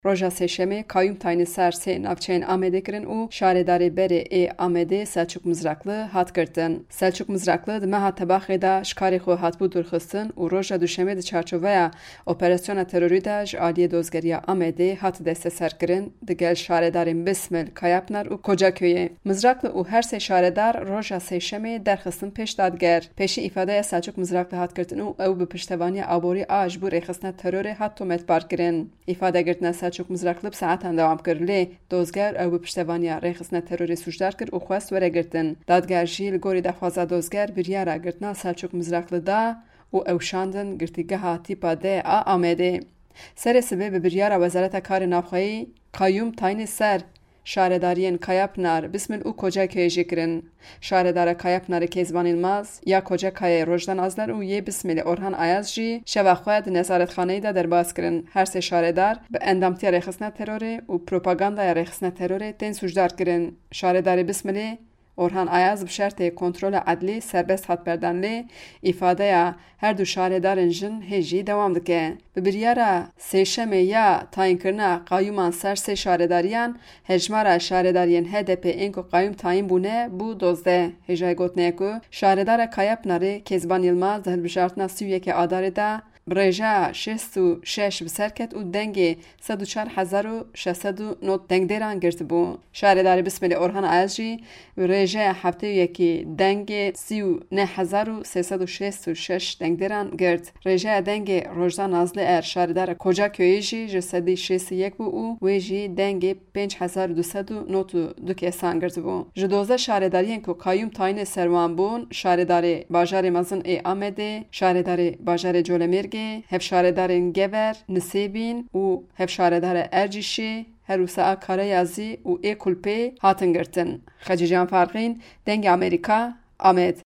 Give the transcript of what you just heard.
روژا سهشنبه کایوم تاین سر سه ناوچین آماده کردن و شارداری بره ای آماده سلچوک مزرقلی هات کردن. سلچوک مزرقلی دم هات تباخی دا شکاری خو هات بود درخستن و روژا دوشنبه د چارچوبه اپراسیون تروری داج عالی دوزگری آماده هات دست سر کردن دگل شاردارین بسمل کایپنر و کجاکوی مزرقلی و هر سه شاردار روژا سهشنبه درخستن پیش دادگر پیشی ifade سلچوک مزرقلی هات کردن و او به پشتوانی آبوری آجبور اخستن ترور هات تومت بار کردن ifade کردن سلچوک مزرقلی ساعتان دوام کرد دوزگر او به پشتوانی رخصت تروری سوژدار کرد و خواست وره گرتن دادگر جیل گوری دفعه دوزگر بریارا گرتنا سلچوک مزرقلی دا و اوشاندن گرتیگه تیپا ده آمده سر سبب بریارا وزارت کار نافخایی قیوم تاین سر شاردارین کایپنار بسم او کجا کیجی کرن شاردار کایپنار کیزبان الماز یا کجا کای روجدان ازلر و یه بسم اورهان آیاز جی شب خواهد نظارت خانه دا در باز کرن هر سه شاردار به اندامتی رخصت تروری و پروپاگاندا رخصت تروری تن سوژدار کرن شاردار بسم اورهان آیاز به شرط کنترل عدلی سربست هات بردن لی ifade هر دو شاردارن جن هجی دوام دکه به بریارا سهشنبه یا تاین کرنا قایومان سر سه شارداریان هجمارا شاردارین HDP اینکو قایوم تاین بونه بو دوزده هجای گوتنه کو شاردار کایپناره کیزبان یلماز دهل بشارتنا 31 آدار دا برژا 66 بسرکت و دنگ 104,600 نوت دنگ دیران گرت بو شاردار بسم اورهان آیزجی برژا هفته یکی دنگ 39,366 دنگ دیران گرت رژا دنگ روزان نازل شاردار کجا کویجی جسدی 61 بو او ویجی دنگ 5,200 نوت دو کسان گرت بو جدوزه شاردارین کو قایوم تاین سروان بون شاردار باجار مزن ای آمده شاردار باجار جولمیر هف شاردارین گور نسیبین و هف شاردار ارجیشی هروسا کاره یازی و ای کلپی هاتن گرتن خجیجان فرقین دنگ امریکا آمد